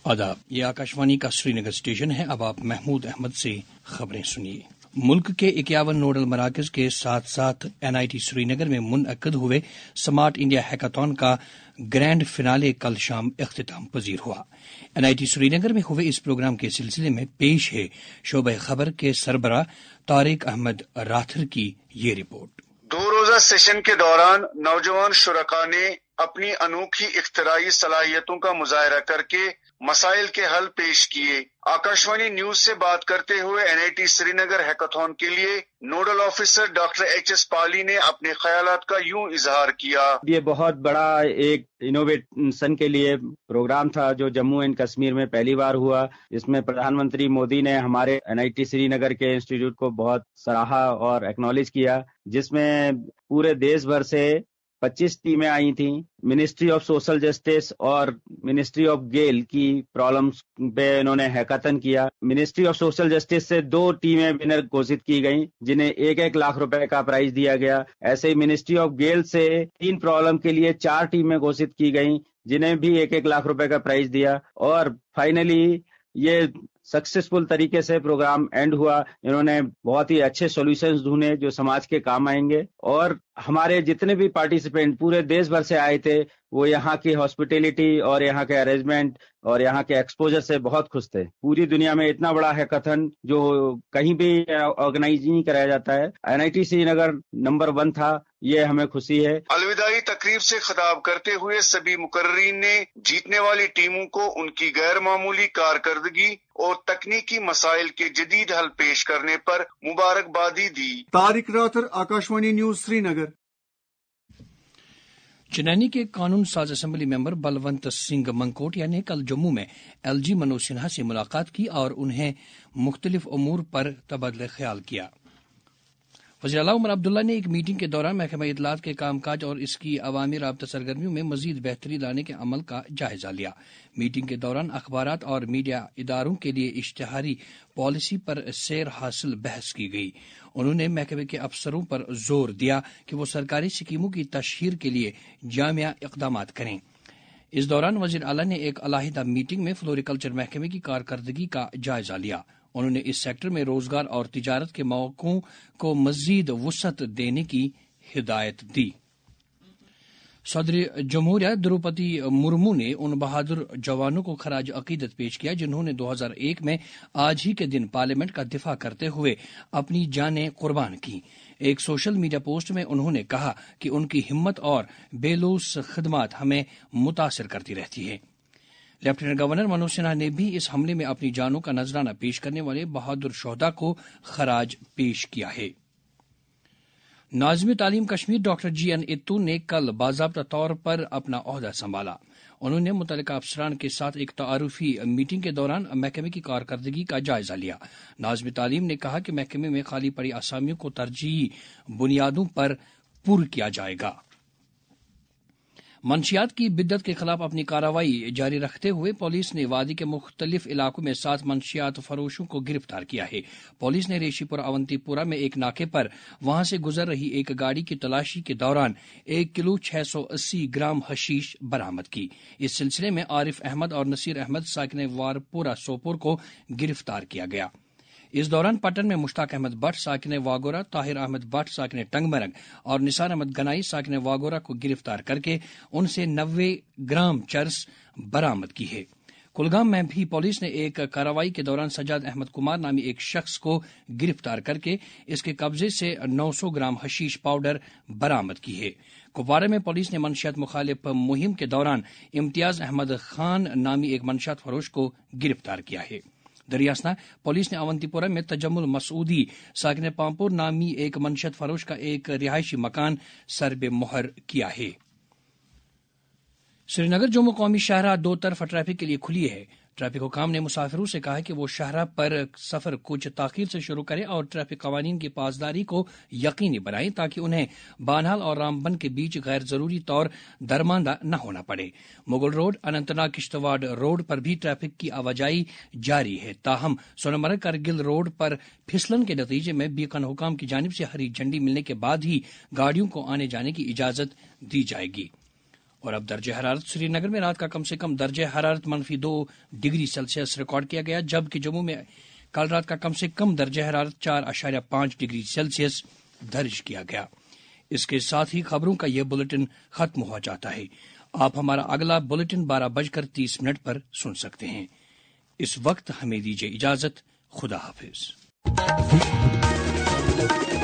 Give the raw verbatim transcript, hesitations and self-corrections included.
آداب، یہ آکاشوانی کا سری نگر اسٹیشن ہے۔ اب آپ محمود احمد سے خبریں سنیے۔ ملک کے اکیاون نوڈل مراکز کے ساتھ ساتھ N I T Srinagar میں منعقد ہوئے سمارٹ انڈیا ہیکاتھون کا گرینڈ فنالے کل شام اختتام پذیر ہوا۔ N I T Srinagar میں ہوئے اس پروگرام کے سلسلے میں پیش ہے شعبہ خبر کے سربراہ طارق احمد راتھر کی یہ رپورٹ۔ دو روزہ سیشن کے دوران نوجوان شرکاء نے اپنی انوکھی اختراعی صلاحیتوں کا مظاہرہ کر کے مسائل کے حل پیش کیے۔ آکاشوانی نیوز سے بات کرتے ہوئے N I T Srinagar hackathon کے لیے nodal officer doctor H S Pali نے اپنے خیالات کا یوں اظہار کیا۔ یہ بہت بڑا ایک انوویشن کے لیے پروگرام تھا جو جموں اینڈ کشمیر میں پہلی بار ہوا۔ اس میں پردھان منتری مودی نے ہمارے N I T Srinagar کے انسٹیٹیوٹ کو بہت سراہا اور ایکنالج کیا، جس میں پورے دیش بھر سے پچیس ٹیمیں آئی تھیں۔ منسٹری آف سوشل جسٹس اور منسٹری آف گیل کی پرابلمس پہ انہوں نے ہیکاتھن کیا۔ منسٹری آف سوشل جسٹس سے دو ٹیمیں ونر گھوشت کی گئیں جنہیں ایک ایک لاکھ روپے کا پرائز دیا گیا۔ ایسے ہی منسٹری آف گیل سے تین پرابلم کے لیے چار ٹیمیں گھوشت کی گئیں جنہیں بھی ایک ایک لاکھ روپے کا پرائز دیا، اور فائنلی یہ سکسیسفل طریقے سے پروگرام اینڈ ہوا۔ انہوں نے بہت ہی اچھے سولوشنز ڈھونڈے جو سماج کے کام آئیں گے، اور ہمارے جتنے بھی پارٹیسپینٹ پورے دیش بھر سے آئے تھے وہ یہاں کی ہاسپٹیلٹی اور یہاں کے ارینجمنٹ اور یہاں کے ایکسپوجر سے بہت خوش تھے۔ پوری دنیا میں اتنا بڑا ہیکاتھن جو کہیں بھی آرگنائز نہیں کرایا جاتا ہے، N I T Srinagar number one تھا، یہ ہمیں خوشی ہے۔ الوداعی تقریب سے خطاب کرتے ہوئے سبھی مقررین نے جیتنے والی ٹیموں کو ان کی غیر معمولی کارکردگی اور تکنیکی مسائل کے جدید حل پیش کرنے پر مبارکبادی دی۔ Tariq Rather, Akashvani news Srinagar. چنانی کے قانون ساز اسمبلی ممبر بلونت سنگھ منکوٹیا نے کل جموں میں ایل جی منوج سنہا سے ملاقات کی اور انہیں مختلف امور پر تبادلہ خیال کیا۔ وزیر اعلیٰ عمر عبداللہ نے ایک میٹنگ کے دوران محکمہ اطلاعات کے کام کاج اور اس کی عوامی رابطہ سرگرمیوں میں مزید بہتری لانے کے عمل کا جائزہ لیا۔ میٹنگ کے دوران اخبارات اور میڈیا اداروں کے لیے اشتہاری پالیسی پر سیر حاصل بحث کی گئی۔ انہوں نے محکمے کے افسروں پر زور دیا کہ وہ سرکاری اسکیموں کی تشہیر کے لیے جامع اقدامات کریں۔ اس دوران وزیر اعلیٰ نے ایک علیحدہ میٹنگ میں فلوریکلچر محکمے کی کارکردگی کا جائزہ لیا۔ انہوں نے اس سیکٹر میں روزگار اور تجارت کے مواقعوں کو مزید وسعت دینے کی ہدایت دی۔ صدر جمہوریہ دروپدی مرمو نے ان بہادر جوانوں کو خراج عقیدت پیش کیا جنہوں نے دو ہزار ایک میں آج ہی کے دن پارلیمنٹ کا دفاع کرتے ہوئے اپنی جانیں قربان کی۔ ایک سوشل میڈیا پوسٹ میں انہوں نے کہا کہ ان کی ہمت اور بے لوث خدمات ہمیں متاثر کرتی رہتی ہے۔ لیفٹیننٹ گورنر منوج سنہا نے بھی اس حملے میں اپنی جانوں کا نذرانہ پیش کرنے والے بہادر شہداء کو خراج پیش کیا ہے۔ ناظم تعلیم کشمیر ڈاکٹر جی این اتو نے کل باضابطہ طور پر اپنا عہدہ سنبھالا۔ انہوں نے متعلقہ افسران کے ساتھ ایک تعارفی میٹنگ کے دوران محکمے کی کارکردگی کا جائزہ لیا۔ ناظم تعلیم نے کہا کہ محکمے میں خالی پڑی اسامیوں کو ترجیحی بنیادوں پر پر کیا جائے گا۔ منشیات کی بدعت کے خلاف اپنی کارروائی جاری رکھتے ہوئے پولیس نے وادی کے مختلف علاقوں میں سات منشیات فروشوں کو گرفتار کیا ہے۔ پولیس نے ریشی پور اونتی پورہ میں ایک ناکے پر وہاں سے گزر رہی ایک گاڑی کی تلاشی کے دوران ایک کلو چھ سو اسی گرام حشیش برآمد کی۔ اس سلسلے میں عارف احمد اور نصیر احمد ساکن وارپورہ سوپور کو گرفتار کیا گیا۔ اس دوران پٹن میں مشتاق احمد بٹ ساکن واگورہ، طاہر احمد بٹ ساکن ٹنگ مرگ اور نثار احمد گنائی ساکن واگورہ کو گرفتار کر کے ان سے نوے گرام چرس برآمد کی ہے۔ کلگام میں بھی پولیس نے ایک کارروائی کے دوران سجاد احمد کمار نامی ایک شخص کو گرفتار کر کے اس کے قبضے سے نو سو گرام حشیش پاؤڈر برآمد کی ہے۔ کپوارہ میں پولیس نے منشیات مخالف مہم کے دوران امتیاز احمد خان نامی ایک منشیات فروش کو گرفتار کیا ہے۔ دریاسنا پولیس نے اونتی پورہ میں تجمل مسعودی ساکن پامپور نامی ایک منشیات فروش کا ایک رہائشی مکان سرب مہر کیا ہے۔ سری نگر جموں قومی شاہراہ دو طرفہ ٹریفک کے لیے کھلی ہے۔ ٹریفک حکام نے مسافروں سے کہا کہ وہ شاہراہ پر سفر کچھ تاخیر سے شروع کریں اور ٹریفک قوانین کی پاسداری کو یقینی بنائیں تاکہ انہیں بانہال اور رامبن کے بیچ غیر ضروری طور درماندہ نہ ہونا پڑے۔ Mughal road, Anantnag Kishtwar road پر بھی ٹریفک کی آواجائی جاری ہے، تاہم سونمرگ کرگل روڈ پر پھسلن کے نتیجے میں بیکن حکام کی جانب سے ہری جھنڈی ملنے کے بعد ہی گاڑیوں کو آنے جانے کی اجازت دی جائے گی۔ اور اب درجہ حرارت سری نگر میں رات کا کم سے کم درجہ حرارت منفی دو ڈگری سیلسیس ریکارڈ کیا گیا، جبکہ جموں میں کل رات کا کم سے کم درجہ حرارت چار اشاریہ پانچ ڈگری سیلسیس درج کیا گیا۔ اس کے ساتھ ہی خبروں کا یہ بلٹن ختم ہو جاتا ہے۔ آپ ہمارا اگلا بلٹن بارہ بج کر تیس منٹ پر سن سکتے ہیں۔ اس وقت ہمیں دیجیے اجازت۔ خدا حافظ۔